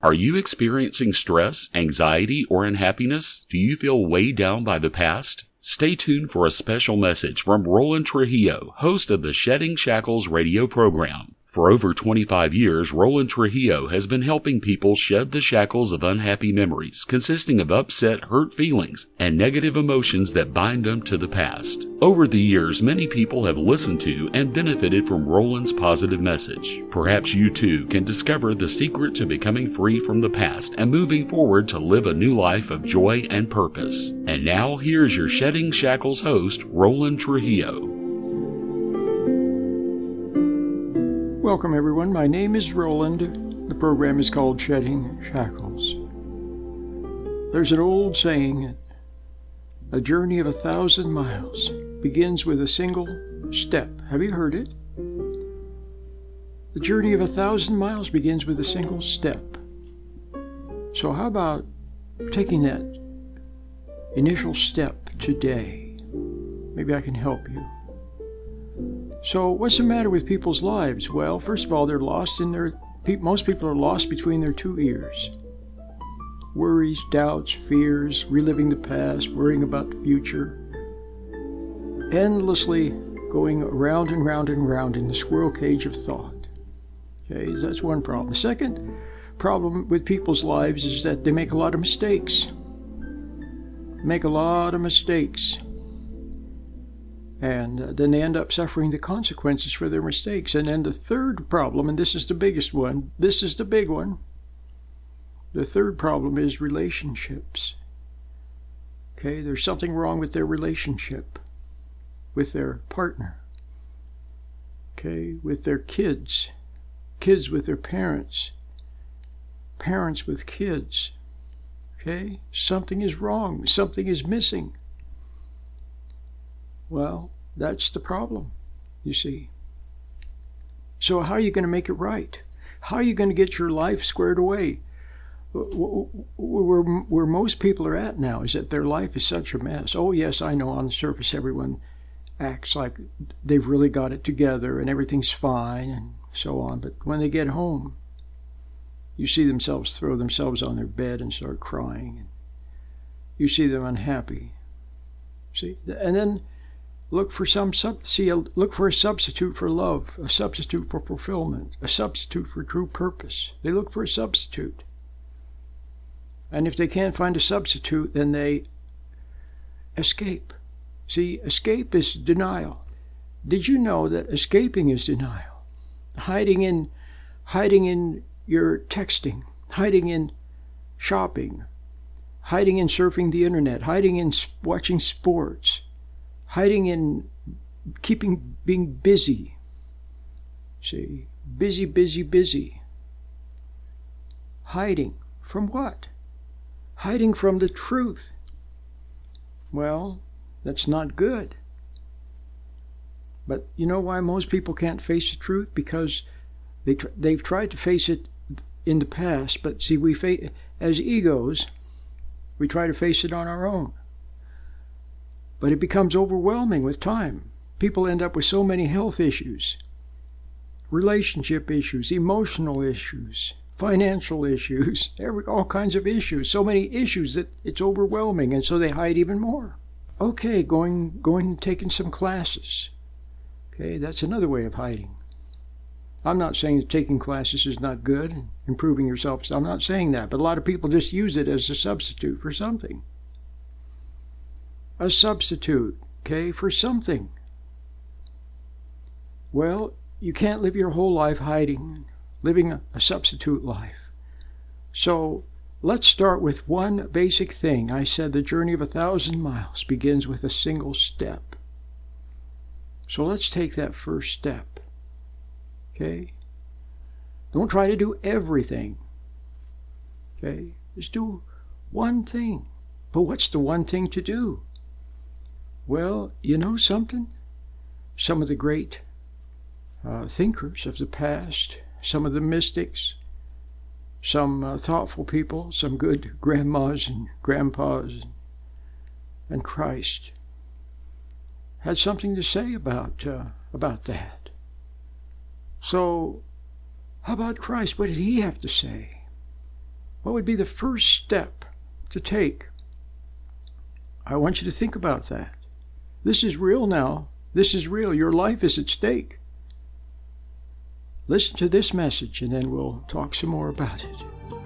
Are you experiencing stress, anxiety, or unhappiness? Do you feel weighed down by the past? Stay tuned for a special message from Roland Trujillo, host of the Shedding Shackles radio program. For over 25 years, Roland Trujillo has been helping people shed the shackles of unhappy memories, consisting of upset, hurt feelings, and negative emotions that bind them to the past. Over the years, many people have listened to and benefited from Roland's positive message. Perhaps you too can discover the secret to becoming free from the past and moving forward to live a new life of joy and purpose. And now, here's your Shedding Shackles host, Roland Trujillo. Welcome everyone, my name is Roland. The program is called Shedding Shackles. There's an old saying, a journey of 1,000 miles begins with a single step. Have you heard it? The journey of 1,000 miles begins with a single step. So how about taking that initial step today? Maybe I can help you. So what's the matter with people's lives? Well, first of all, they're lost most people are lost between their two ears. Worries, doubts, fears, reliving the past, worrying about the future. Endlessly going around and round and round in the squirrel cage of thought. Okay, that's one problem. The second problem with people's lives is that they make a lot of mistakes. And then they end up suffering the consequences for their mistakes. And then the third problem, and this is the biggest one, this is the big one. The third problem is relationships. Okay, there's something wrong with their relationship, with their partner. Okay, with their kids, kids with their parents, parents with kids. Okay, something is wrong, something is missing. Well, that's the problem, you see. So how are you going to make it right? How are you going to get your life squared away? Where most people are at now is that their life is such a mess. Oh, yes, I know on the surface everyone acts like they've really got it together and everything's fine and so on. But when they get home, you see themselves throw themselves on their bed and start crying. And you see them unhappy. See? And then look for a substitute for love, a substitute for fulfillment, a substitute for true purpose. They look for a substitute. And if they can't find a substitute, then they escape. See, escape is denial. Did you know that escaping is denial? Hiding in your texting, hiding in shopping, hiding in surfing the internet, hiding in watching sports, hiding in being busy. See, busy. Hiding from what? Hiding from the truth. Well, that's not good. But you know why most people can't face the truth? Because they've tried to face it in the past, but see, as egos, we try to face it on our own. But it becomes overwhelming with time. People end up with so many health issues, relationship issues, emotional issues, financial issues, all kinds of issues. So many issues that it's overwhelming, and so they hide even more. Okay, going and taking some classes. Okay, that's another way of hiding. I'm not saying that taking classes is not good, improving yourself. I'm not saying that, but a lot of people just use it as a substitute for something. A substitute, okay, for something. Well, you can't live your whole life hiding, living a substitute life. So let's start with one basic thing. I said the journey of 1,000 miles begins with a single step. So let's take that first step, okay? Don't try to do everything, okay? Just do one thing. But what's the one thing to do? Well, you know something? Some of the great thinkers of the past, some of the mystics, some thoughtful people, some good grandmas and grandpas, and Christ had something to say about that. So, how about Christ? What did he have to say? What would be the first step to take? I want you to think about that. This is real now. This is real. Your life is at stake. Listen to this message, and then we'll talk some more about it.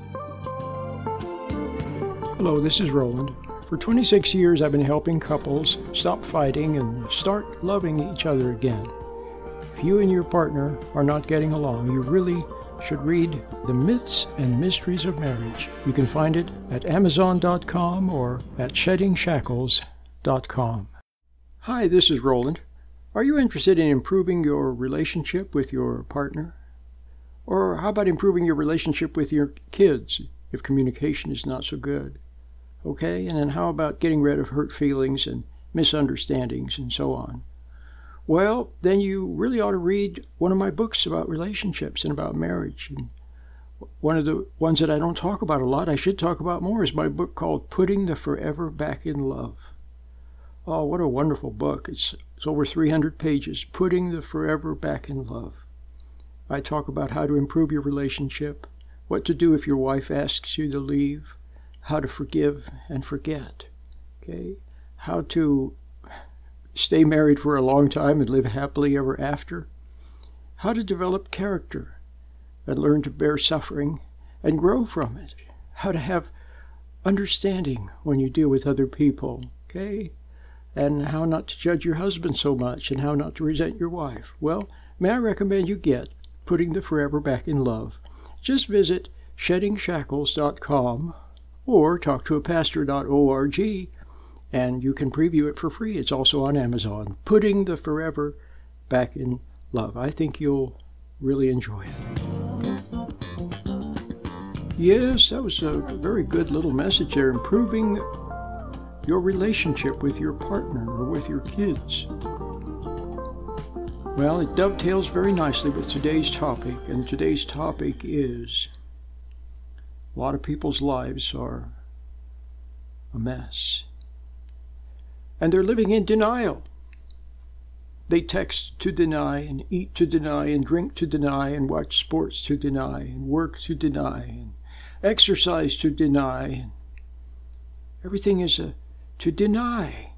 Hello, this is Roland. For 26 years, I've been helping couples stop fighting and start loving each other again. If you and your partner are not getting along, you really should read The Myths and Mysteries of Marriage. You can find it at Amazon.com or at SheddingShackles.com. Hi, this is Roland. Are you interested in improving your relationship with your partner? Or how about improving your relationship with your kids if communication is not so good? Okay, and then how about getting rid of hurt feelings and misunderstandings and so on? Well, then you really ought to read one of my books about relationships and about marriage. And one of the ones that I don't talk about a lot, I should talk about more, is my book called Putting the Forever Back in Love. Oh, what a wonderful book. It's over 300 pages, Putting the Forever Back in Love. I talk about how to improve your relationship, what to do if your wife asks you to leave, how to forgive and forget, okay? How to stay married for a long time and live happily ever after. How to develop character and learn to bear suffering and grow from it. How to have understanding when you deal with other people, okay? And how not to judge your husband so much and how not to resent your wife. Well, may I recommend you get Putting the Forever Back in Love. Just visit SheddingShackles.com or talktoapastor.org, and you can preview it for free. It's also on Amazon. Putting the Forever Back in Love. I think you'll really enjoy it. Yes, that was a very good little message there. Improving your relationship with your partner or with your kids. Well, it dovetails very nicely with today's topic, and today's topic is a lot of people's lives are a mess. And they're living in denial. They text to deny, and eat to deny, and drink to deny, and watch sports to deny, and work to deny, and exercise to deny. And everything is to deny.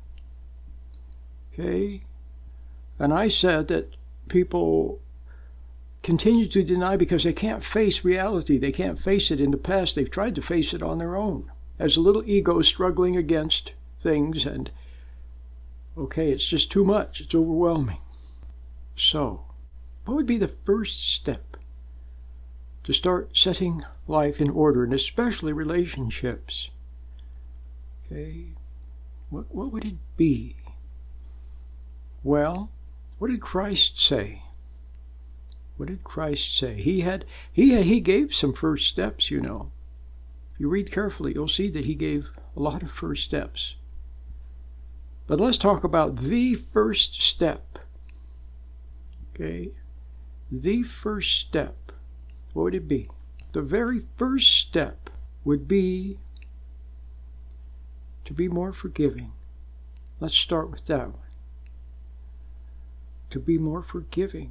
Okay? And I said that people continue to deny because they can't face reality. They can't face it in the past. They've tried to face it on their own as a little ego struggling against things, and okay, it's just too much. It's overwhelming. So, what would be the first step to start setting life in order, and especially relationships? Okay, what would it be? Well, what did Christ say? What did Christ say? He gave some first steps, you know. If you read carefully, you'll see that he gave a lot of first steps. But let's talk about the first step. Okay? The first step. What would it be? The very first step would be to be more forgiving. Let's start with that one. To be more forgiving.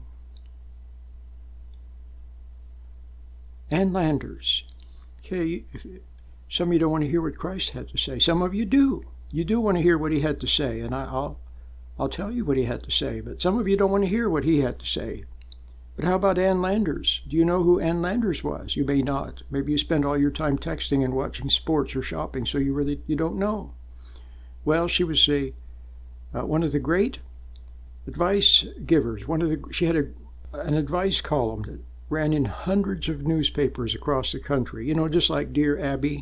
Ann Landers. Okay, some of you don't want to hear what Christ had to say. Some of you do. You do want to hear what he had to say, and I'll tell you what he had to say, but some of you don't want to hear what he had to say. But how about Ann Landers? Do you know who Ann Landers was? You may not. Maybe you spend all your time texting and watching sports or shopping, so you don't know. Well, she was one of the great advice givers. She had an advice column that ran in hundreds of newspapers across the country. You know, just like Dear Abby.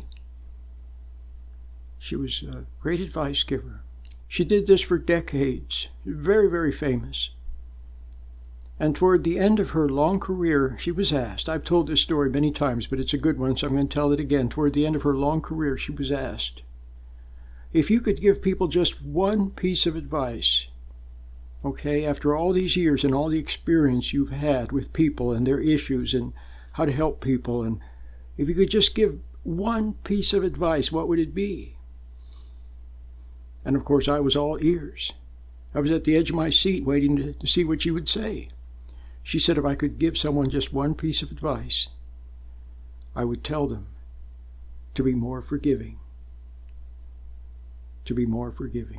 She was a great advice giver. She did this for decades. Very, very famous. And toward the end of her long career, she was asked, I've told this story many times, but it's a good one, so I'm going to tell it again. Toward the end of her long career, she was asked, if you could give people just one piece of advice, okay, after all these years and all the experience you've had with people and their issues and how to help people, and if you could just give one piece of advice, what would it be? And of course, I was all ears. I was at the edge of my seat waiting to see what she would say. She said if I could give someone just one piece of advice, I would tell them to be more forgiving. To be more forgiving.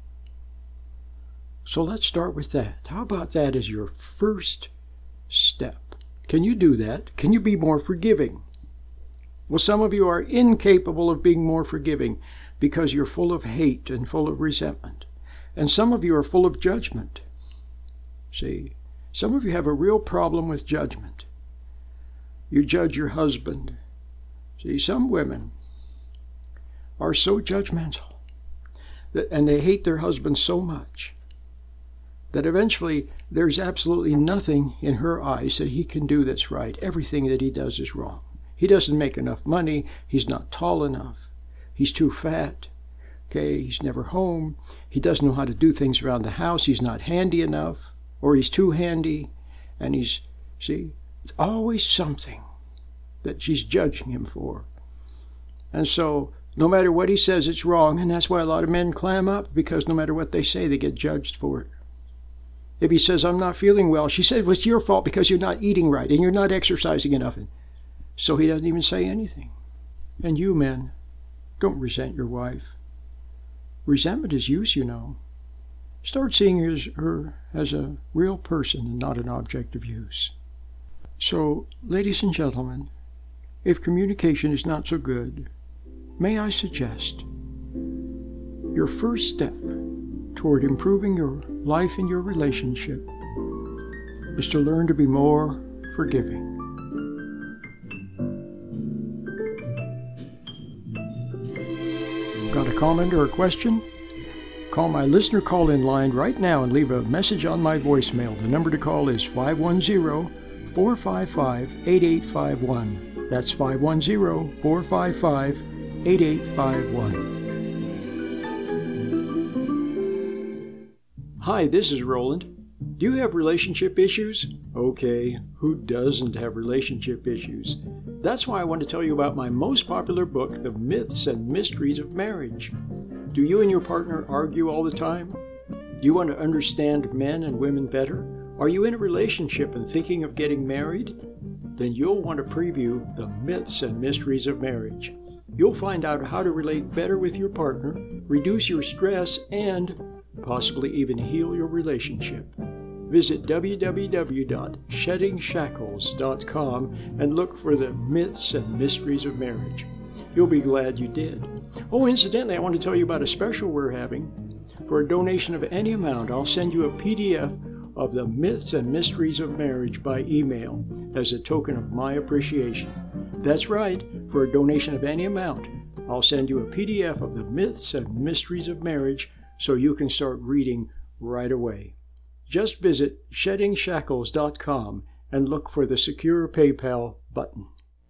So let's start with that. How about that as your first step? Can you do that? Can you be more forgiving? Well, some of you are incapable of being more forgiving because you're full of hate and full of resentment. And some of you are full of judgment. See, some of you have a real problem with judgment. You judge your husband. See, some women are so judgmental and they hate their husband so much that eventually there's absolutely nothing in her eyes that he can do that's right. Everything that he does is wrong. He doesn't make enough money. He's not tall enough. He's too fat. Okay, he's never home. He doesn't know how to do things around the house. He's not handy enough, or he's too handy. And it's always something that she's judging him for. And so no matter what he says, it's wrong. And that's why a lot of men clam up, because no matter what they say, they get judged for it. If he says, I'm not feeling well, she said, well, it's your fault because you're not eating right and you're not exercising enough. And so he doesn't even say anything. And you men, don't resent your wife. Resentment is use, you know. Start seeing her as a real person and not an object of use. So, ladies and gentlemen, if communication is not so good, may I suggest your first step toward improving your life and your relationship is to learn to be more forgiving. Got a comment or a question? Call my listener call-in line right now and leave a message on my voicemail. The number to call is 510-455-8851. That's 510-455-8851. Hi, this is Roland. Do you have relationship issues? Okay, who doesn't have relationship issues? That's why I want to tell you about my most popular book, The Myths and Mysteries of Marriage. Do you and your partner argue all the time? Do you want to understand men and women better? Are you in a relationship and thinking of getting married? Then you'll want to preview The Myths and Mysteries of Marriage. You'll find out how to relate better with your partner, reduce your stress, and possibly even heal your relationship. Visit www.sheddingshackles.com and look for The Myths and Mysteries of Marriage. You'll be glad you did. Oh, incidentally, I want to tell you about a special we're having. For a donation of any amount, I'll send you a PDF of The Myths and Mysteries of Marriage by email as a token of my appreciation. That's right, for a donation of any amount, I'll send you a PDF of The Myths and Mysteries of Marriage so you can start reading right away. Just visit sheddingshackles.com and look for the Secure PayPal button.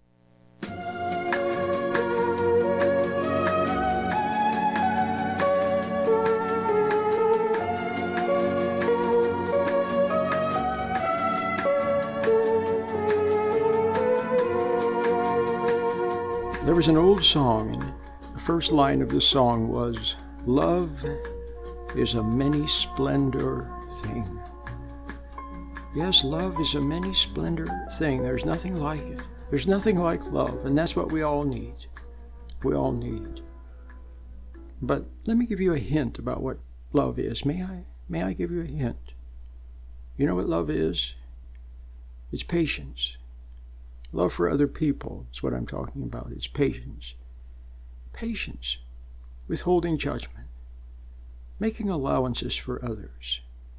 There was an old song, and the first line of the song was, "Love is a many splendor thing." Yes, love is a many splendor thing. There's nothing like it. There's nothing like love, and that's what we all need. We all need. But let me give you a hint about what love is. May I give you a hint? You know what love is? It's patience. Love for other people is what I'm talking about. It's patience. Patience. Withholding judgment. Making allowances for others.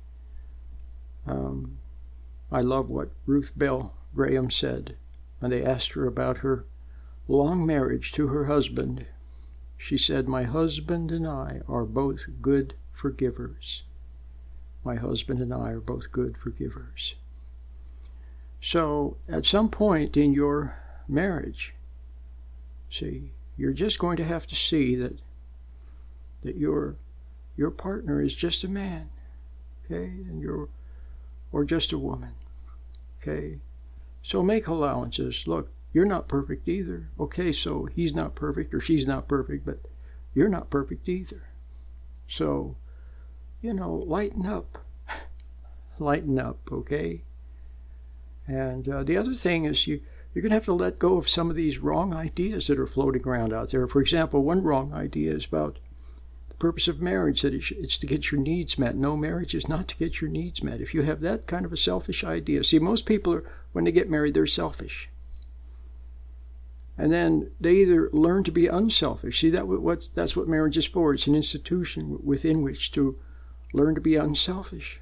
I love what Ruth Bell Graham said when they asked her about her long marriage to her husband. She said, "My husband and I are both good forgivers." My husband and I are both good forgivers. So at some point in your marriage, see, you're just going to have to see that your partner is just a man, okay, and or just a woman, okay. So make allowances. Look, you're not perfect either, okay. So he's not perfect or she's not perfect, but you're not perfect either. So, lighten up, lighten up, okay. And the other thing is you You're going to have to let go of some of these wrong ideas that are floating around out there. For example, one wrong idea is about the purpose of marriage, that it's to get your needs met. No, marriage is not to get your needs met. If you have that kind of a selfish idea, see, most people, when they get married, they're selfish. And then they either learn to be unselfish. See, that's what marriage is for. It's an institution within which to learn to be unselfish.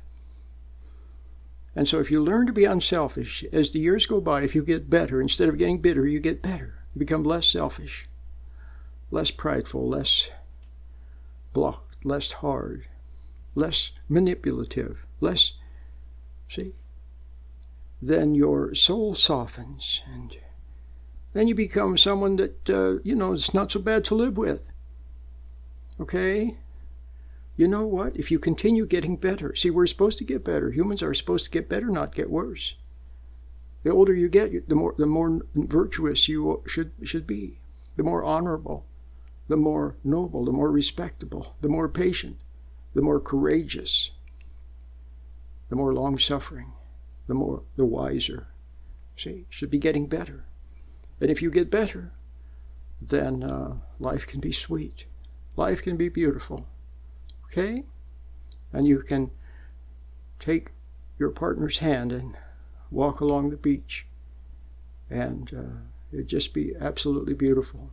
And so if you learn to be unselfish, as the years go by, if you get better, instead of getting bitter, you get better. You become less selfish, less prideful, less blocked, less hard, less manipulative, less, see? Then your soul softens, and then you become someone that, it's not so bad to live with. Okay? You know what? If you continue getting better, see, we're supposed to get better. Humans are supposed to get better, not get worse. The older you get, the more virtuous you should be, the more honorable, the more noble, the more respectable, the more patient, the more courageous, the more long-suffering, the wiser. See, should be getting better. And if you get better, then life can be sweet. Life can be beautiful. Okay? And you can take your partner's hand and walk along the beach, and it'd just be absolutely beautiful.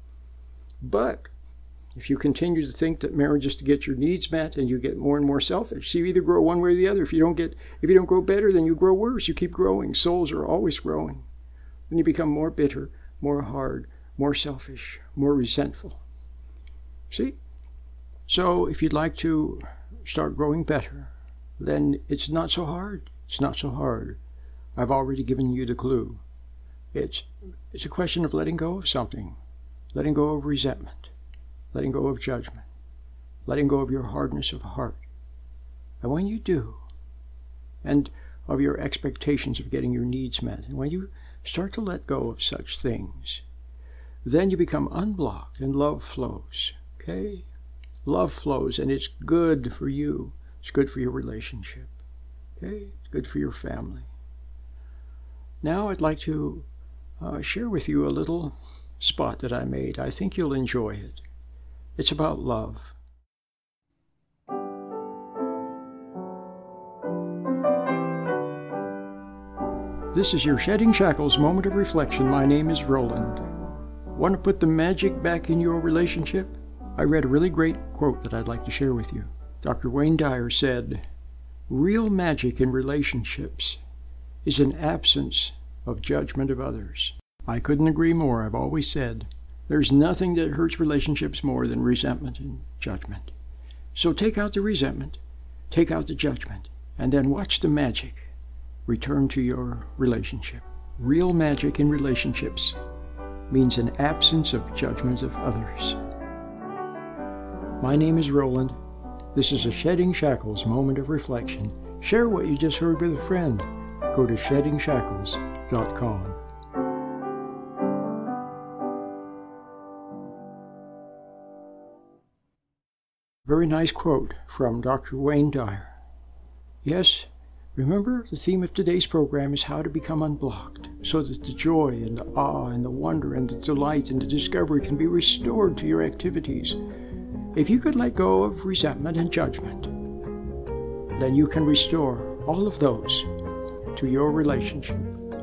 But if you continue to think that marriage is to get your needs met, and you get more and more selfish, so you either grow one way or the other. If you don't grow better, then you grow worse. You keep growing. Souls are always growing. Then you become more bitter, more hard, more selfish, more resentful. See? So if you'd like to start growing better, then it's not so hard. It's not so hard. I've already given you the clue. It's a question of letting go of something, letting go of resentment, letting go of judgment, letting go of your hardness of heart. And when you do, and of your expectations of getting your needs met, and when you start to let go of such things, then you become unblocked and love flows. Okay? Love flows, and it's good for you. It's good for your relationship. Okay? It's good for your family. Now I'd like to share with you a little spot that I made. I think you'll enjoy it. It's about love. This is your Shedding Shackles moment of reflection. My name is Roland. Want to put the magic back in your relationship? I read a really great quote that I'd like to share with you. Dr. Wayne Dyer said, "Real magic in relationships is an absence of judgment of others." I couldn't agree more. I've always said, there's nothing that hurts relationships more than resentment and judgment. So take out the resentment, take out the judgment, and then watch the magic return to your relationship. Real magic in relationships means an absence of judgment of others. My name is Roland. This is a Shedding Shackles moment of reflection. Share what you just heard with a friend. Go to sheddingshackles.com. Very nice quote from Dr. Wayne Dyer. Yes, remember, the theme of today's program is how to become unblocked, so that the joy and the awe and the wonder and the delight and the discovery can be restored to your activities. If you could let go of resentment and judgment, then you can restore all of those to your relationship.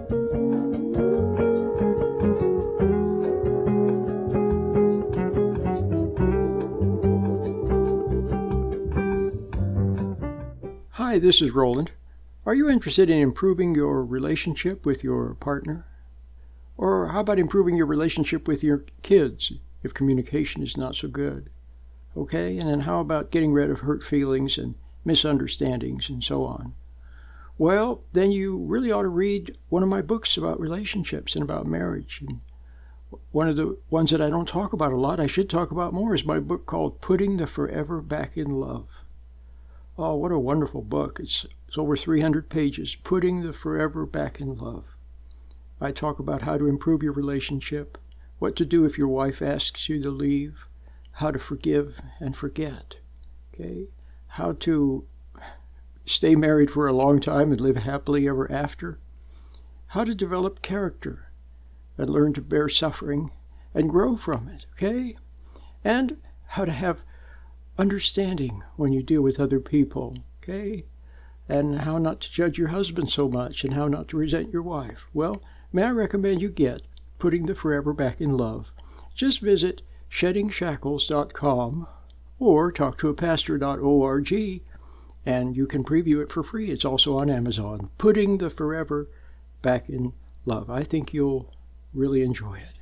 Hi, this is Roland. Are you interested in improving your relationship with your partner? Or how about improving your relationship with your kids if communication is not so good? Okay, and then how about getting rid of hurt feelings and misunderstandings and so on? Well, then you really ought to read one of my books about relationships and about marriage. And one of the ones that I don't talk about a lot, I should talk about more, is my book called Putting the Forever Back in Love. Oh, what a wonderful book. It's over 300 pages, Putting the Forever Back in Love. I talk about how to improve your relationship, what to do if your wife asks you to leave, how to forgive and forget, okay? How to stay married for a long time and live happily ever after, how to develop character, and learn to bear suffering and grow from it, okay? And how to have understanding when you deal with other people, okay? And how not to judge your husband so much and how not to resent your wife. Well, may I recommend you get Putting the Forever Back in Love. Just visit SheddingShackles.com or talktoapastor.org, and you can preview it for free. It's also on Amazon. Putting the Forever Back in Love. I think you'll really enjoy it.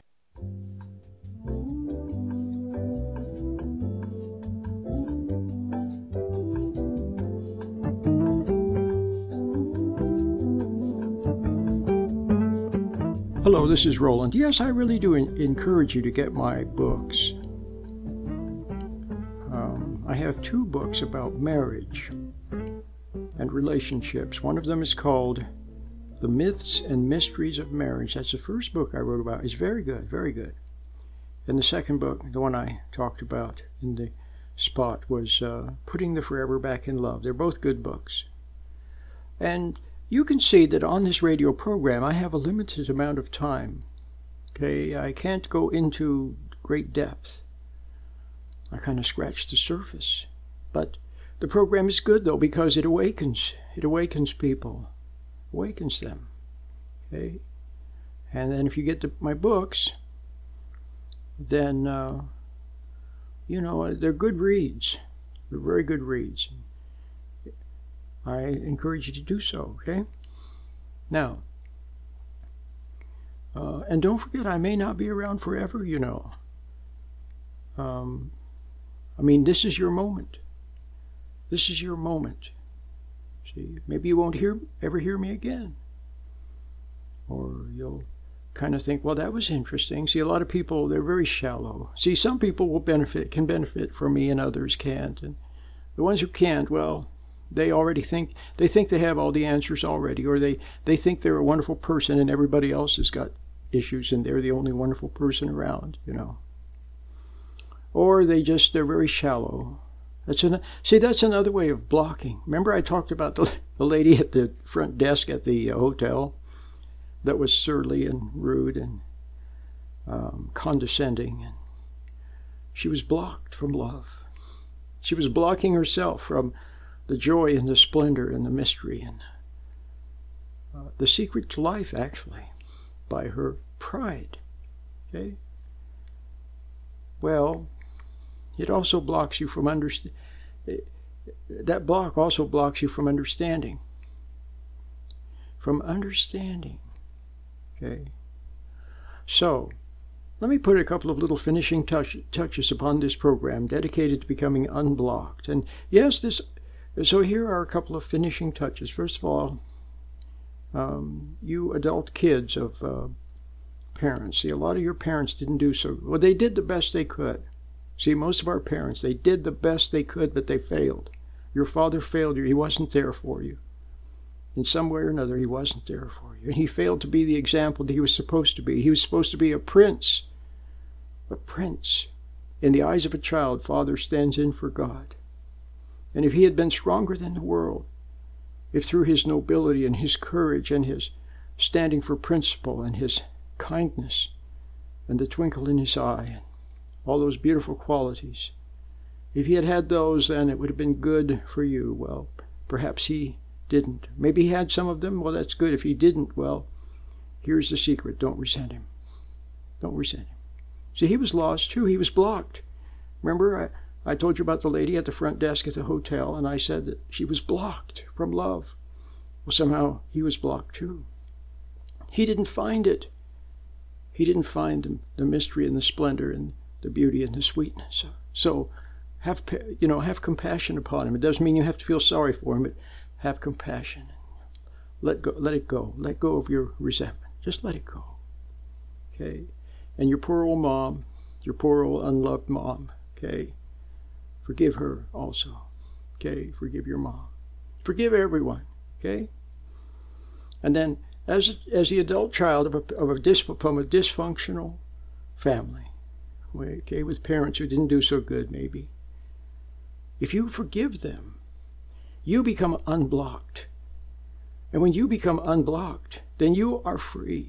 Hello, this is Roland. Yes, I really do encourage you to get my books. I have 2 books about marriage and relationships. One of them is called The Myths and Mysteries of Marriage. That's the first book I wrote about. It's very good, very good. And the second book, the one I talked about in the spot, was Putting the Forever Back in Love. They're both good books. And you can see that on this radio program, I have a limited amount of time. Okay, I can't go into great depth. I kind of scratched the surface. But the program is good, though, because it awakens people, awakens them. Okay, and then if you get my books, then, they're good reads. They're very good reads. I encourage you to do so, okay? Now, and don't forget, I may not be around forever, this is your moment. This is your moment. See, maybe you won't ever hear me again. Or you'll kind of think, well, that was interesting. See, a lot of people, they're very shallow. See, some people can benefit from me and others can't. And the ones who can't, well, they think they have all the answers already, or they think they're a wonderful person and everybody else has got issues and they're the only wonderful person around, Or they're very shallow. That's another way of blocking. Remember I talked about the lady at the front desk at the hotel that was surly and rude and condescending. And she was blocked from love. She was blocking herself from the joy and the splendor and the mystery and the secret to life, actually, by her pride. Okay? Well, it also blocks you from that block also blocks you from understanding. From understanding. Okay? So, let me put a couple of little finishing touches upon this program dedicated to becoming unblocked. And yes, so here are a couple of finishing touches. First of all, you adult kids of parents. See, a lot of your parents didn't do so well. They did the best they could. See, most of our parents, they did the best they could, but they failed. Your father failed you. He wasn't there for you. In some way or another, he wasn't there for you. And he failed to be the example that he was supposed to be. He was supposed to be a prince. A prince. In the eyes of a child, father stands in for God. And if he had been stronger than the world, if through his nobility and his courage and his standing for principle and his kindness and the twinkle in his eye and all those beautiful qualities, if he had had those, then it would have been good for you. Well, perhaps he didn't. Maybe he had some of them. Well, that's good. If he didn't, well, here's the secret. Don't resent him. Don't resent him. See, he was lost too. He was blocked. Remember, I told you about the lady at the front desk at the hotel, and I said that she was blocked from love. Well, somehow he was blocked too. He didn't find it. He didn't find the mystery and the splendor and the beauty and the sweetness. So have compassion upon him. It doesn't mean you have to feel sorry for him, but have compassion. Let it go. Let go of your resentment. Just let it go. Okay? And your poor old mom, your poor old unloved mom, okay? Forgive her also. Okay? Forgive your mom. Forgive everyone. Okay? And then as the adult child from a dysfunctional family, okay, with parents who didn't do so good maybe, if you forgive them, you become unblocked. And when you become unblocked, then you are free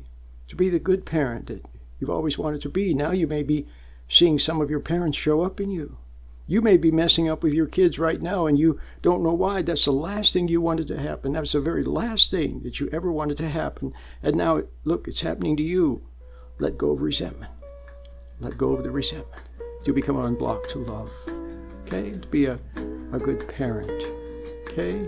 to be the good parent that you've always wanted to be. Now you may be seeing some of your parents show up in you. You may be messing up with your kids right now and you don't know why. That's the last thing you wanted to happen. That's the very last thing that you ever wanted to happen. And now, look, it's happening to you. Let go of resentment. Let go of the resentment. You become unblocked to love. Okay? To be a good parent. Okay?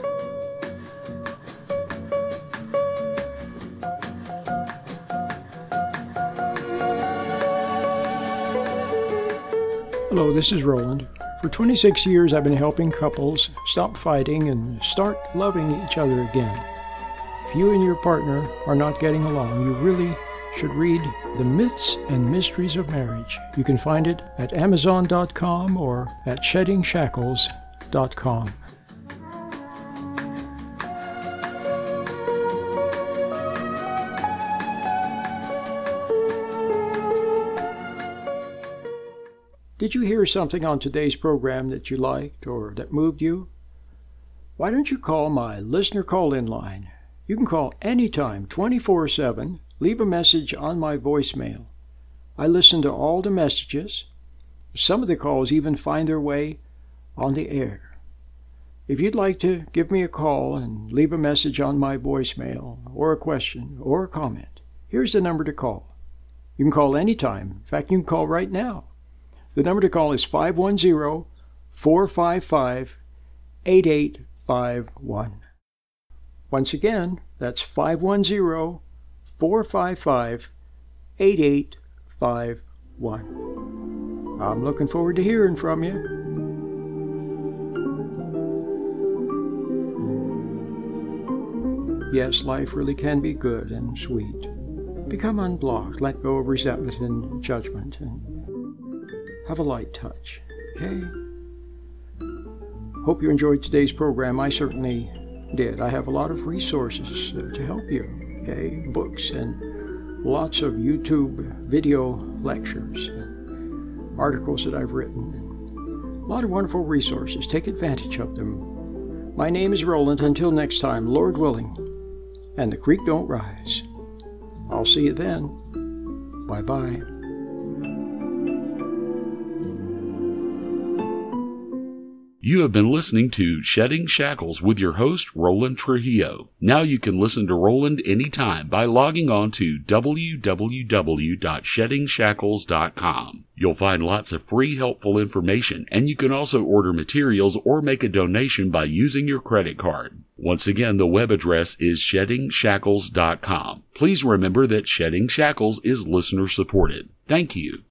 Hello, this is Roland. For 26 years, I've been helping couples stop fighting and start loving each other again. If you and your partner are not getting along, you really should read The Myths and Mysteries of Marriage. You can find it at Amazon.com or at SheddingShackles.com. Did you hear something on today's program that you liked or that moved you? Why don't you call my listener call-in line? You can call anytime, 24/7. Leave a message on my voicemail. I listen to all the messages. Some of the calls even find their way on the air. If you'd like to give me a call and leave a message on my voicemail, or a question, or a comment, here's the number to call. You can call anytime. In fact, you can call right now. The number to call is 510-455-8851. Once again, that's 510-455-8851. I'm looking forward to hearing from you. Yes, life really can be good and sweet. Become unblocked, let go of resentment and judgment, and have a light touch, okay? Hope you enjoyed today's program. I certainly did. I have a lot of resources to help you, okay? Books and lots of YouTube video lectures and articles that I've written. A lot of wonderful resources. Take advantage of them. My name is Roland. Until next time, Lord willing, and the creek don't rise. I'll see you then. Bye-bye. You have been listening to Shedding Shackles with your host, Roland Trujillo. Now you can listen to Roland anytime by logging on to www.SheddingShackles.com. You'll find lots of free, helpful information, and you can also order materials or make a donation by using your credit card. Once again, the web address is SheddingShackles.com. Please remember that Shedding Shackles is listener-supported. Thank you.